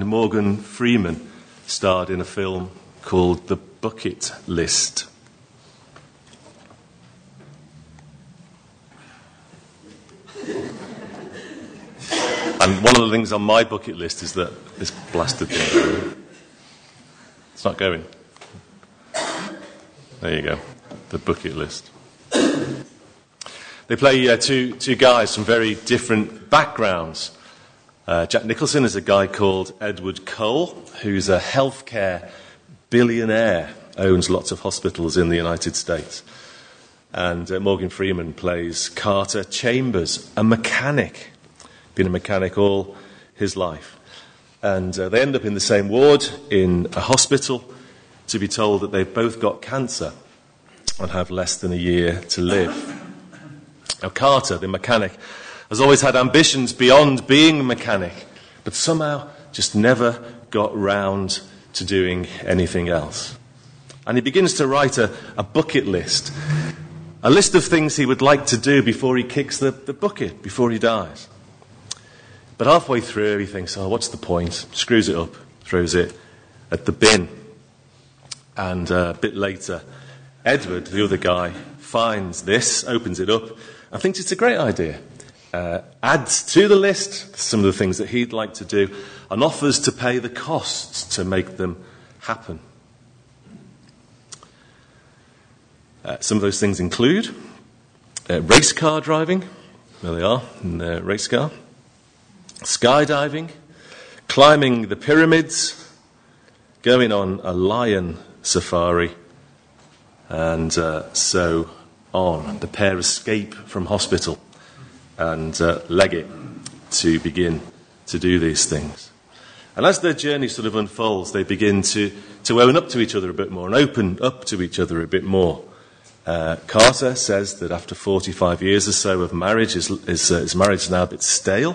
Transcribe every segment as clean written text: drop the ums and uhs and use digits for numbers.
Morgan Freeman starred in a film called The Bucket List. And one of the things on my bucket list is that this blasted thing, it's not going. There you go, The Bucket List. They play two guys from very different backgrounds. Jack Nicholson is a guy called Edward Cole, who's a healthcare billionaire, owns lots of hospitals in the United States. And Morgan Freeman plays Carter Chambers, a mechanic. Been a mechanic all his life. And they end up in the same ward in a hospital to be told that they've both got cancer and have less than a year to live. Now, Carter, the mechanic, has always had ambitions beyond being a mechanic, but somehow just never got round to doing anything else. And he begins to write a bucket list, a list of things he would like to do before he kicks the bucket, before he dies. But halfway through, he thinks, oh, what's the point? Screws it up, throws it at the bin. And a bit later, Edward, the other guy, finds this, opens it up, and thinks it's a great idea. Adds to the list some of the things that he'd like to do, and offers to pay the costs to make them happen. Some of those things include race car driving. There they are, in the race car. Skydiving, climbing the pyramids, going on a lion safari, and so on. The pair escape from hospital and leg it to begin to do these things. And as their journey sort of unfolds, they begin to own up to each other a bit more and open up to each other a bit more. Carter says that after 45 years or so of marriage, his marriage is now a bit stale.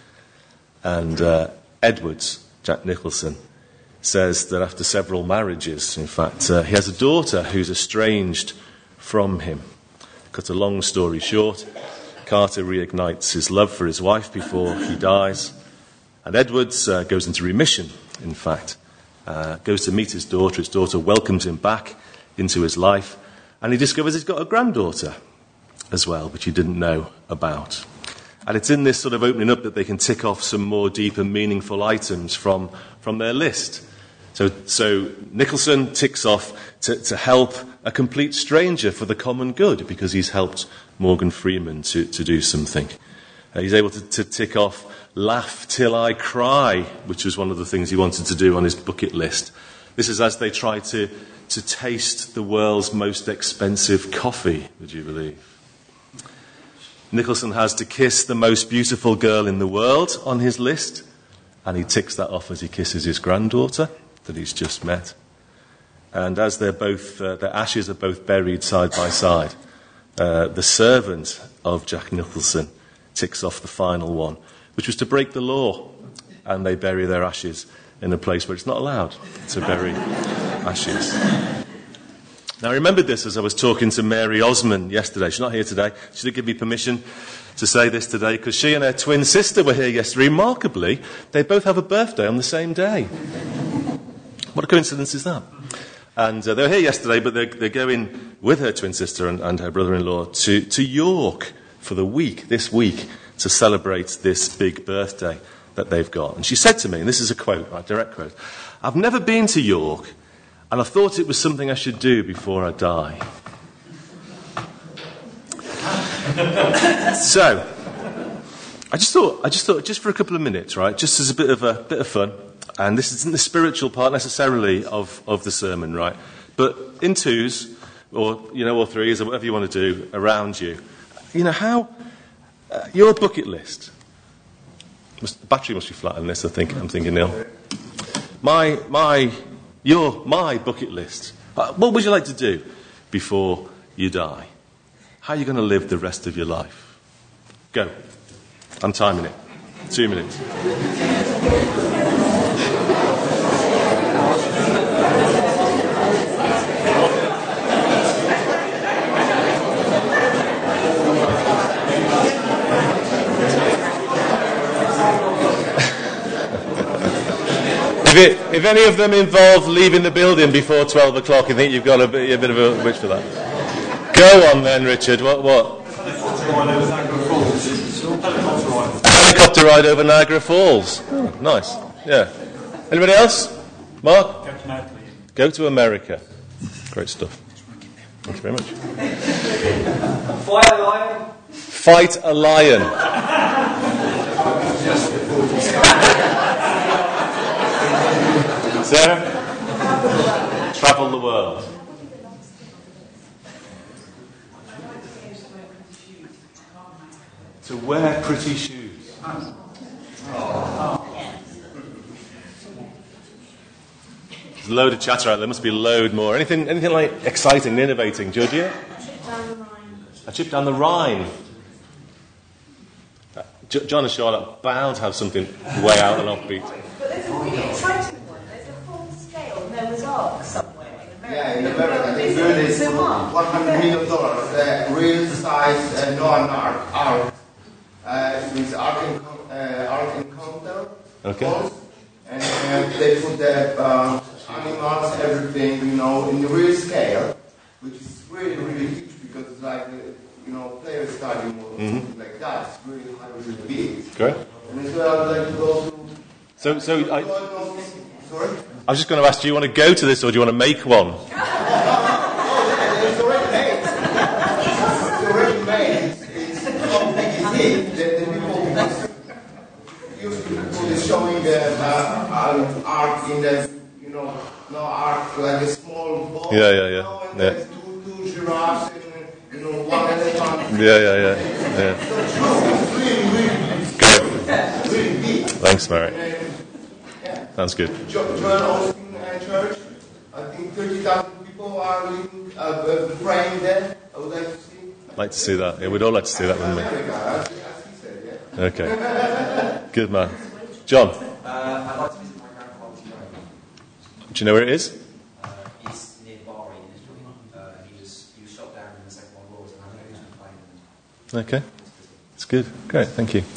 And Edwards, Jack Nicholson, says that after several marriages, in fact, he has a daughter who's estranged from him. Cut a long story short, Carter reignites his love for his wife before he dies. And Edwards goes into remission, in fact. Goes to meet his daughter. His daughter welcomes him back into his life. And he discovers he's got a granddaughter as well, which he didn't know about. And it's in this sort of opening up that they can tick off some more deep and meaningful items from their list. So Nicholson ticks off to help a complete stranger for the common good because he's helped Morgan Freeman to do something. He's able to tick off laugh till I cry, which was one of the things he wanted to do on his bucket list. This is as they try to taste the world's most expensive coffee, would you believe? Nicholson has to kiss the most beautiful girl in the world on his list, and he ticks that off as he kisses his granddaughter that he's just met. And as they're both, their ashes are both buried side by side, the servant of Jack Nicholson ticks off the final one, which was to break the law, and they bury their ashes in a place where it's not allowed to bury ashes. Now, I remembered this as I was talking to Mary Osmond yesterday. She's not here today. She did give me permission to say this today because she and her twin sister were here yesterday. Remarkably, they both have a birthday on the same day. What a coincidence is that? And they were here yesterday, but they're going with her twin sister and her brother-in-law to York for this week, to celebrate this big birthday that they've got. And she said to me, and this is a quote, a direct quote, "I've never been to York, and I thought it was something I should do before I die." So, I just thought, just for a couple of minutes, right, just as a bit of fun, and this isn't the spiritual part necessarily of the sermon, right, but in twos, or threes, or whatever you want to do around you, how your bucket list. The battery must be flat on this. I'm thinking, Neil. My bucket list. What would you like to do before you die? How are you going to live the rest of your life? Go. I'm timing it. 2 minutes. If any of them involve leaving the building before 12 o'clock, you think you've got a bit of a wish for that? Go on then, Richard. What? Helicopter ride over Niagara Falls. Oh, nice. Yeah. Anybody else? Mark? Go to America. Great stuff. Thank you very much. Fight a lion. Fight a lion. Sarah? Travel the world. To wear pretty shoes. There's a load of chatter out there. Must be a load more. Anything like exciting and innovating, Georgia? A trip down the Rhine. John and Charlotte are bound to have something way out and offbeat. But there's a really exciting one. There's a full-scale Noah's Ark somewhere in America. Yeah, in America they built this $100 million real size Noah's Ark. With Ark Encounter. Okay. And they put the animals, everything, in the real scale, which is really, really huge because it's like, player stadium or something like that. It's really high, really big. Great. And as well, I'd like to go to... Sorry? I was just going to ask, do you want to go to this or do you want to make one? It's already made. It's already made. It's how big is it? The people is showing the art in the, art like a small ball. Yeah. And there's two giraffes and, one elephant. Yeah. It's really big. Thanks, Mary. Sounds good. Joel Osteen Church, I think 30,000 people are living, praying there. I would like to see. Like to see that. Yeah, we'd all like to see that, wouldn't we? As he said, yeah. Okay. Good man. John? I'd like to visit my grandfather's grave. Do you know where it is? He's near Bahrain in Israel. He was shot down in the Second World War, and I know he's been playing. Okay. It's good. Great. Thank you.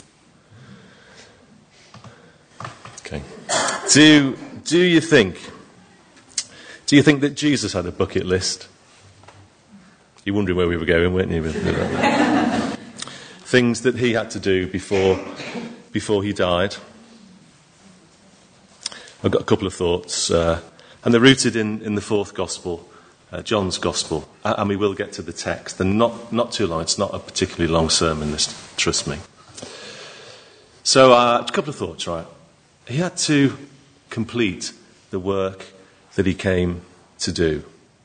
Okay. Do you think that Jesus had a bucket list? You're wondering where we were going, weren't you? Things that he had to do before he died. I've got a couple of thoughts, and they're rooted in the fourth gospel, John's gospel, and we will get to the text. They're not too long. It's not a particularly long sermon, this, trust me. So, a couple of thoughts, right? He had to complete the work that he came to do.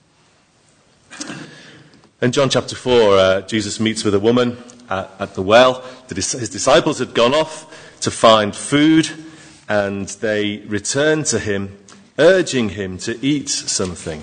In John chapter 4, Jesus meets with a woman at the well. His disciples had gone off to find food, and they returned to him, urging him to eat something.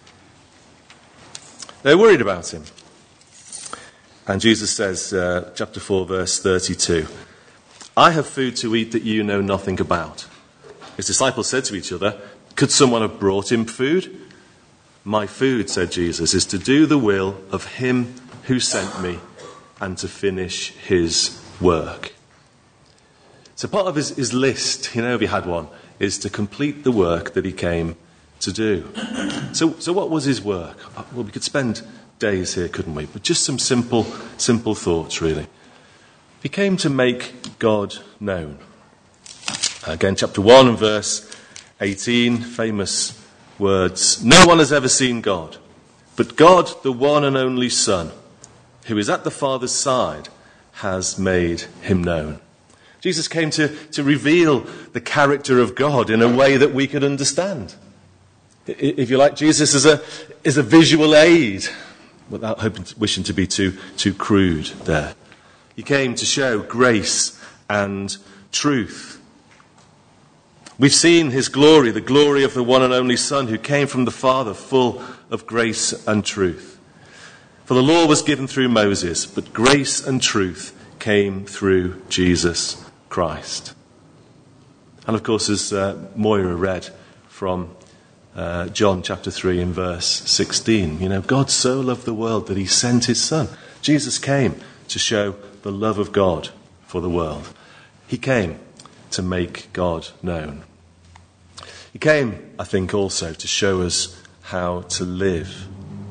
They're worried about him. And Jesus says, chapter 4, verse 32, "I have food to eat that you know nothing about." His disciples said to each other, "Could someone have brought him food?" "My food," said Jesus, "is to do the will of him who sent me and to finish his work." So part of his list, if he had one, is to complete the work that he came to do. So what was his work? Well, we could spend days here, couldn't we? But just some simple thoughts, really. He came to make God known. Again, chapter 1 and verse 18, famous words. "No one has ever seen God, but God, the one and only Son, who is at the Father's side, has made him known." Jesus came to reveal the character of God in a way that we could understand. If you like, Jesus is a visual aid, without wishing to be too crude there. He came to show grace and truth. We've seen his glory, the glory of the one and only Son who came from the Father, full of grace and truth. For the law was given through Moses, but grace and truth came through Jesus Christ. And of course, as Moira read from John chapter 3 in verse 16, God so loved the world that he sent his Son. Jesus came to show the love of God for the world. He came to make God known. He came, I think, also to show us how to live.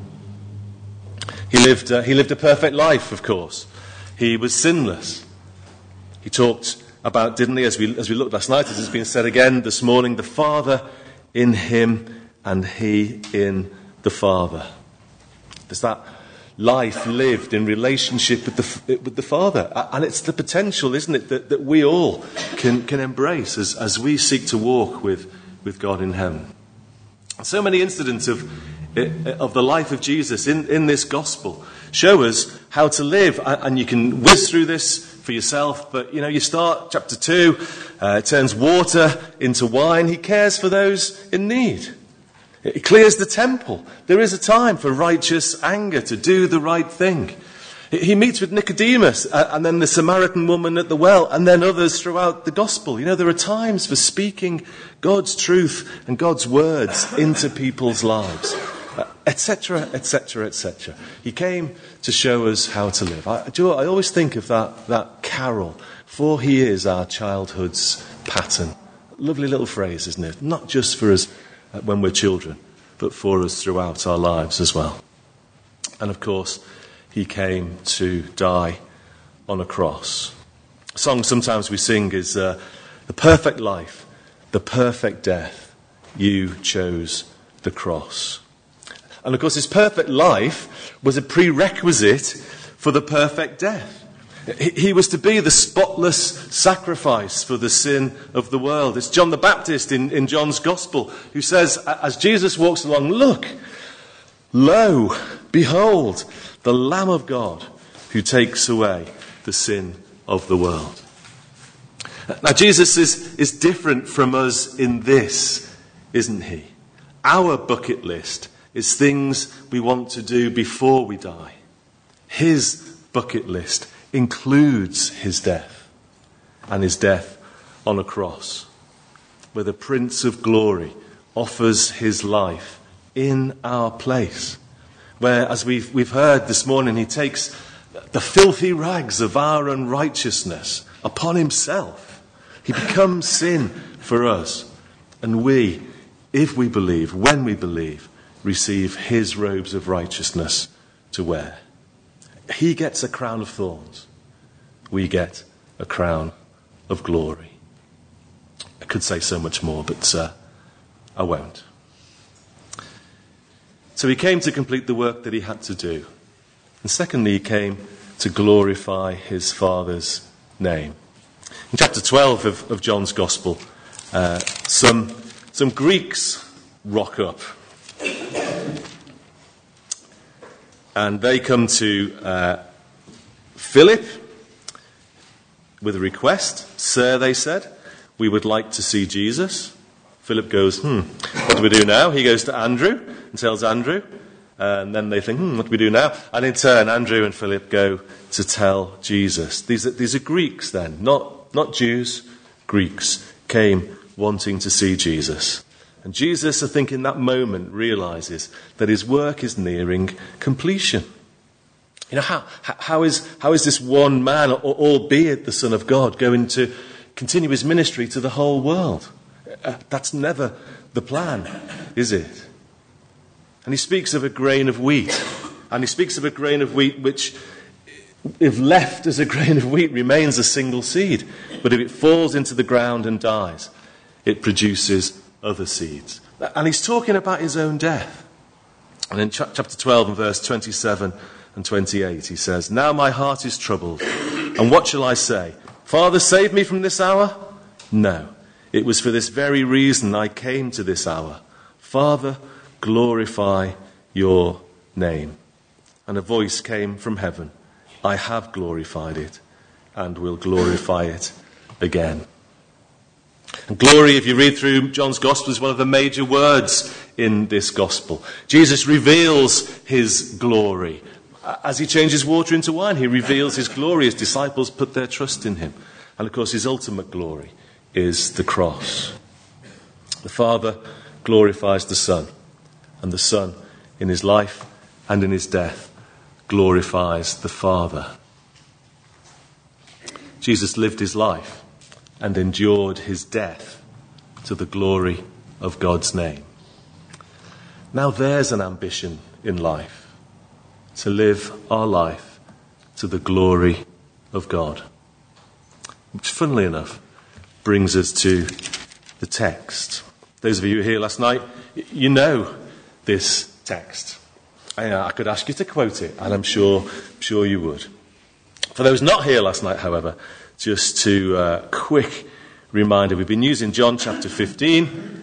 He lived a perfect life, of course. He was sinless. He talked about, didn't he, as we looked last night, as has been said again this morning, the Father in him and he in the Father. There's that life lived in relationship with the Father. And it's the potential, isn't it, that we all can embrace as we seek to walk with God in heaven. So many incidents of the life of Jesus in this gospel show us how to live. And you can whiz through this for yourself, but you start chapter 2, turns water into wine. He cares for those in need. He clears the temple. There is a time for righteous anger, to do the right thing. He meets with Nicodemus, and then the Samaritan woman at the well, and then others throughout the gospel. There are times for speaking God's truth and God's words into people's lives, etc., etc., etc. He came to show us how to live. I always think of that carol, "For he is our childhood's pattern." Lovely little phrase, isn't it? Not just for us when we're children, but for us throughout our lives as well. And of course, he came to die on a cross. A song sometimes we sing is the perfect life, the perfect death, you chose the cross. And of course, his perfect life was a prerequisite for the perfect death. He was to be the spotless sacrifice for the sin of the world. It's John the Baptist in John's Gospel who says, as Jesus walks along, "Look, lo, behold, the Lamb of God who takes away the sin of the world." Now, Jesus is different from us in this, isn't he? Our bucket list is things we want to do before we die. His bucket list includes his death, and his death on a cross, where the Prince of Glory offers his life in our place, where, as we've heard this morning, he takes the filthy rags of our unrighteousness upon himself. He becomes sin for us, and we, if we believe, when we believe, receive his robes of righteousness to wear. He gets a crown of thorns. We get a crown of glory. I could say so much more, but I won't. So he came to complete the work that he had to do. And secondly, he came to glorify his Father's name. In chapter 12 of John's Gospel, some Greeks rock up. And they come to Philip with a request. "Sir," they said, "we would like to see Jesus." Philip goes, what do we do now? He goes to Andrew and tells Andrew. And then they think, what do we do now? And in turn, Andrew and Philip go to tell Jesus. These are Greeks then, not Jews. Greeks came wanting to see Jesus. And Jesus, I think, in that moment realizes that his work is nearing completion. How is this one man, albeit the Son of God, going to continue his ministry to the whole world? That's never the plan, is it? And he speaks of a grain of wheat. And he speaks of a grain of wheat which, if left as a grain of wheat, remains a single seed. But if it falls into the ground and dies, it produces other seeds. And he's talking about his own death. And in chapter 12 and verse 27 and 28, he says, "Now my heart is troubled, and what shall I say? Father, save me from this hour? No, it was for this very reason I came to this hour. Father, glorify your name." And a voice came from heaven, "I have glorified it, and will glorify it again." And glory, if you read through John's Gospel, is one of the major words in this Gospel. Jesus reveals his glory. As he changes water into wine, he reveals his glory. His disciples put their trust in him. And of course, his ultimate glory is the cross. The Father glorifies the Son, and the Son, in his life and in his death, glorifies the Father. Jesus lived his life and endured his death to the glory of God's name. Now there's an ambition in life, to live our life to the glory of God. Which, funnily enough, brings us to the text. Those of you who were here last night, you know this text. I could ask you to quote it, and I'm sure you would. For those not here last night, however, just to quick reminder, we've been using John chapter 15.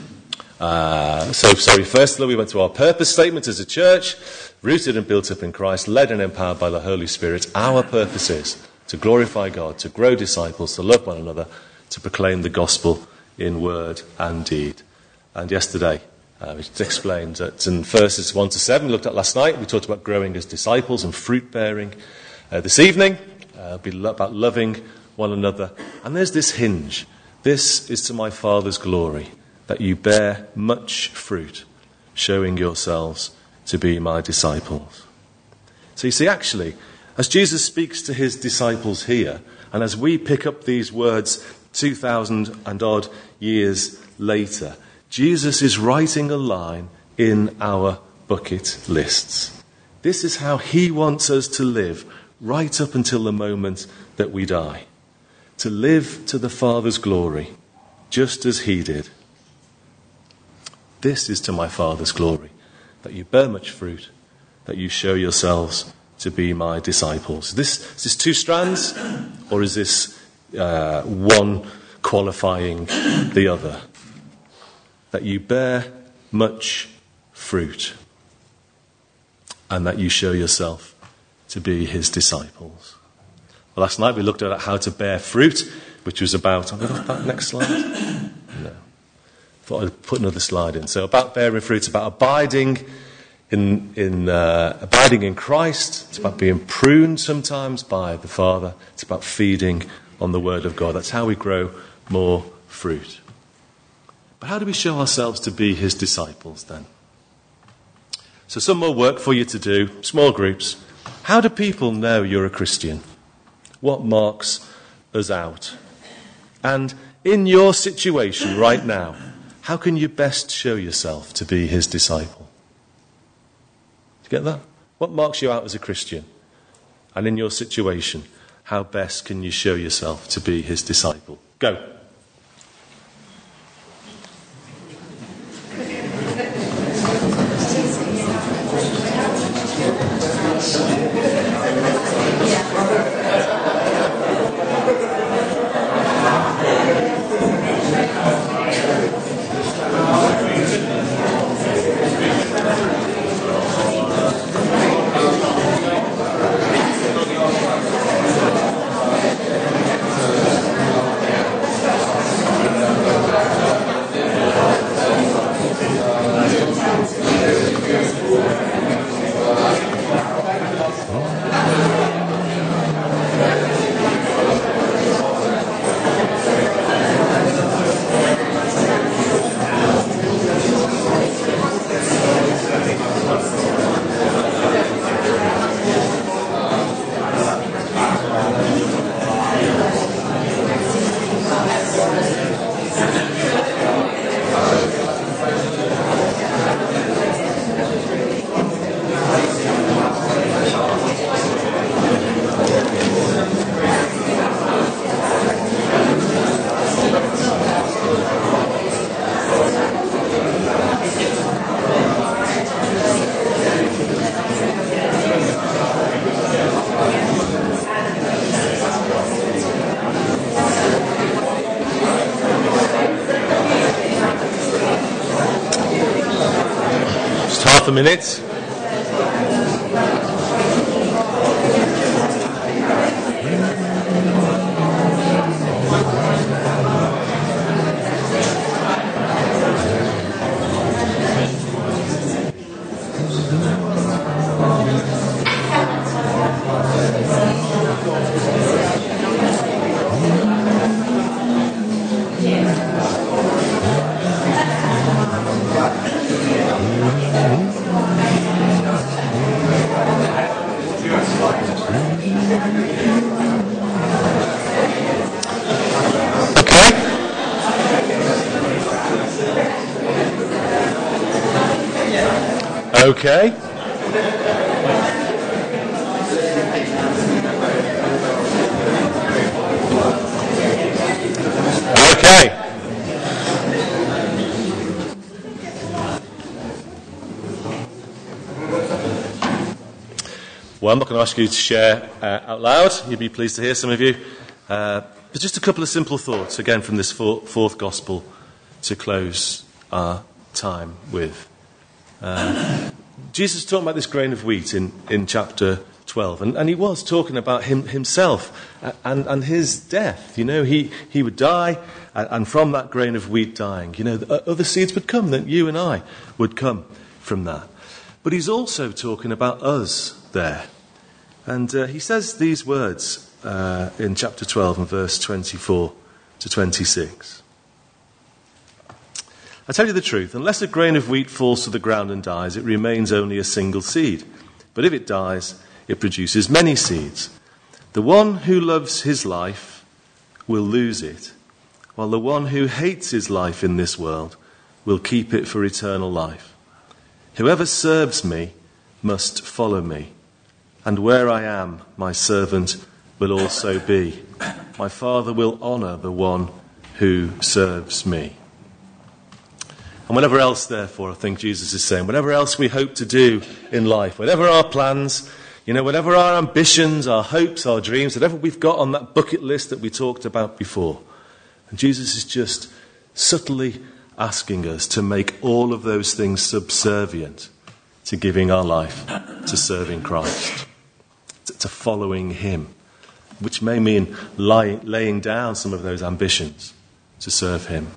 Firstly, we went to our purpose statement as a church, rooted and built up in Christ, led and empowered by the Holy Spirit. Our purpose is to glorify God, to grow disciples, to love one another, to proclaim the gospel in word and deed. And yesterday, we explained that in verses 1 to 7, we looked at last night, we talked about growing as disciples and fruit-bearing. This evening, it'll be about loving one another. And there's this hinge. This is to my Father's glory, that you bear much fruit, showing yourselves to be my disciples. So you see, actually, as Jesus speaks to his disciples here, and as we pick up these words 2,000 and odd years later, Jesus is writing a line in our bucket lists. This is how he wants us to live right up until the moment that we die. To live to the Father's glory, just as he did. This is to my Father's glory, that you bear much fruit, that you show yourselves to be my disciples. Is this two strands, or is this one qualifying the other? That you bear much fruit, and that you show yourself to be his disciples. Well, last night we looked at how to bear fruit, which was about... I'm going to that next slide. No. Thought I'd put another slide in. So about bearing fruit, it's about abiding in Christ. It's about being pruned sometimes by the Father. It's about feeding on the Word of God. That's how we grow more fruit. But how do we show ourselves to be his disciples then? So some more work for you to do, small groups. How do people know you're a Christian? What marks us out? And in your situation right now, how can you best show yourself to be his disciple? Do you get that? What marks you out as a Christian? And in your situation, how best can you show yourself to be his disciple? Go. A minute. Okay. Okay. Well, I'm not going to ask you to share out loud. You'd be pleased to hear, some of you. But just a couple of simple thoughts, again, from this fourth gospel to close our time with. Jesus is talking about this grain of wheat in chapter 12, and he was talking about himself and his death. You know, he would die, and from that grain of wheat dying, you know, other seeds would come, that you and I would come from that. But he's also talking about us there. And he says these words in chapter 12 and verse 24 to 26. I tell you the truth, unless a grain of wheat falls to the ground and dies, it remains only a single seed. But if it dies, it produces many seeds. The one who loves his life will lose it, while the one who hates his life in this world will keep it for eternal life. Whoever serves me must follow me, and where I am, my servant will also be. My Father will honour the one who serves me. And whatever else, therefore, I think Jesus is saying, whatever else we hope to do in life, whatever our plans, you know, whatever our ambitions, our hopes, our dreams, whatever we've got on that bucket list that we talked about before, and Jesus is just subtly asking us to make all of those things subservient to giving our life to serving Christ, to following him, which may mean laying down some of those ambitions to serve him.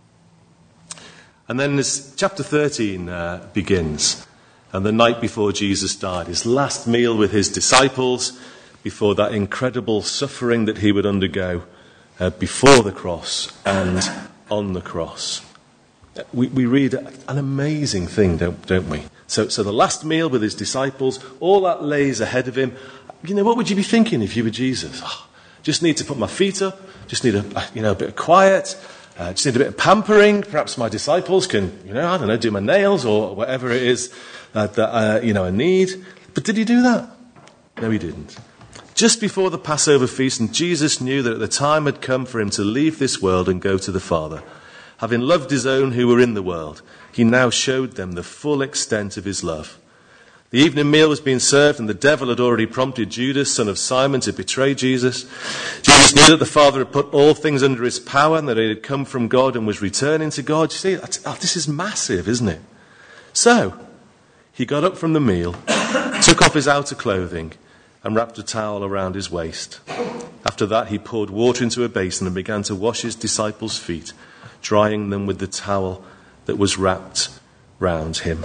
And then as chapter 13 begins, and the night before Jesus died, his last meal with his disciples, before that incredible suffering that he would undergo before the cross and on the cross. We read an amazing thing, don't we? So the last meal with his disciples, all that lays ahead of him. You know, what would you be thinking if you were Jesus? Oh, just need to put my feet up, just need a bit of quiet, just need a bit of pampering. Perhaps my disciples can, do my nails or whatever it is that I need. But did he do that? No, he didn't. Just before the Passover feast, and Jesus knew that the time had come for him to leave this world and go to the Father. Having loved his own who were in the world, he now showed them the full extent of his love. The evening meal was being served, and the devil had already prompted Judas, son of Simon, to betray Jesus. Jesus knew that the Father had put all things under his power, and that he had come from God and was returning to God. You see, this is massive, isn't it? So, he got up from the meal, took off his outer clothing, and wrapped a towel around his waist. After that, he poured water into a basin and began to wash his disciples' feet, drying them with the towel that was wrapped round him.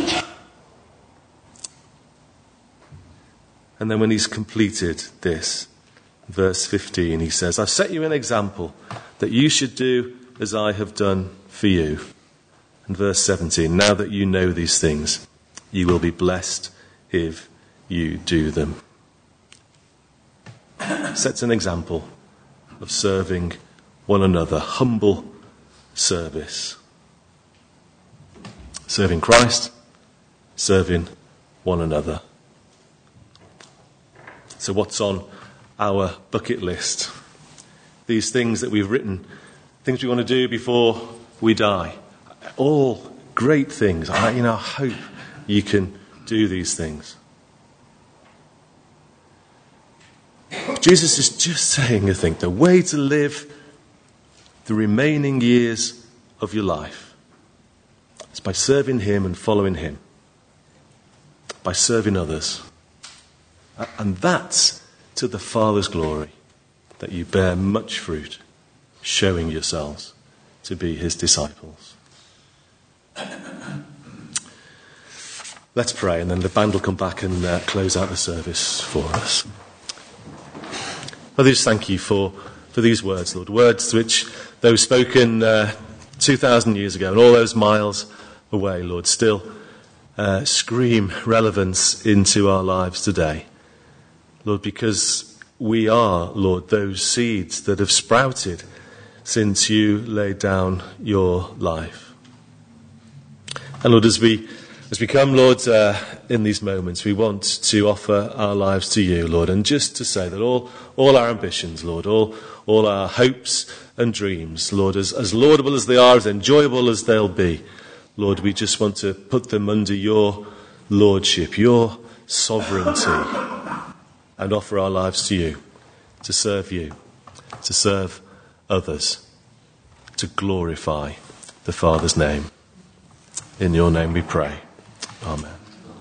And then when he's completed this, verse 15, he says, I've set you an example that you should do as I have done for you. And verse 17, now that you know these things, you will be blessed if you do them. Sets an example of serving one another, humble service. Serving Christ, serving one another. So what's on our bucket list? These things that we've written, things we want to do before we die. All great things. I hope you can do these things. Jesus is just saying, I think, the way to live the remaining years of your life is by serving him and following him, by serving others. And that's to the Father's glory, that you bear much fruit, showing yourselves to be his disciples. Let's pray, and then the band will come back and close out the service for us. Father, just thank you for these words, Lord. Words which, though spoken 2,000 years ago and all those miles away, Lord, still scream relevance into our lives today. Lord, because we are, Lord, those seeds that have sprouted since you laid down your life. And Lord, as we As we come, Lord, in these moments, we want to offer our lives to you, Lord, and just to say that all our ambitions, Lord, all our hopes and dreams, Lord, as laudable as they are, as enjoyable as they'll be, Lord, we just want to put them under your lordship, your sovereignty, and offer our lives to you, to serve others, to glorify the Father's name. In your name we pray. Amen.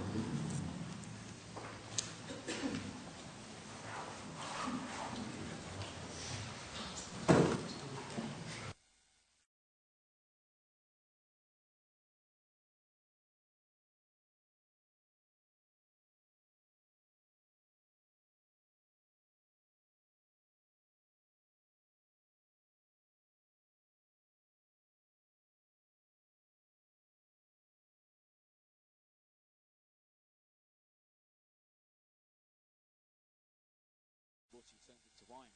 Water turned into wine.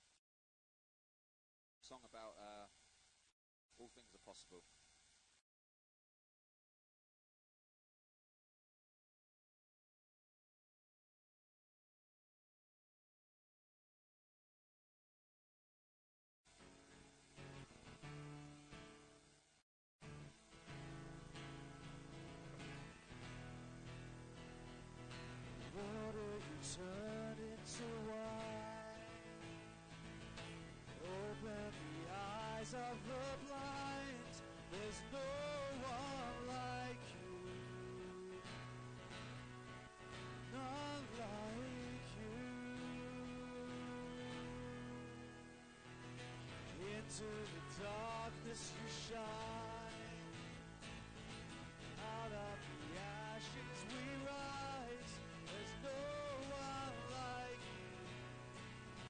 Song about all things are possible. Water you turn into wine. Open the eyes of the blind. There's no one like you. None like you. Into the darkness you shine.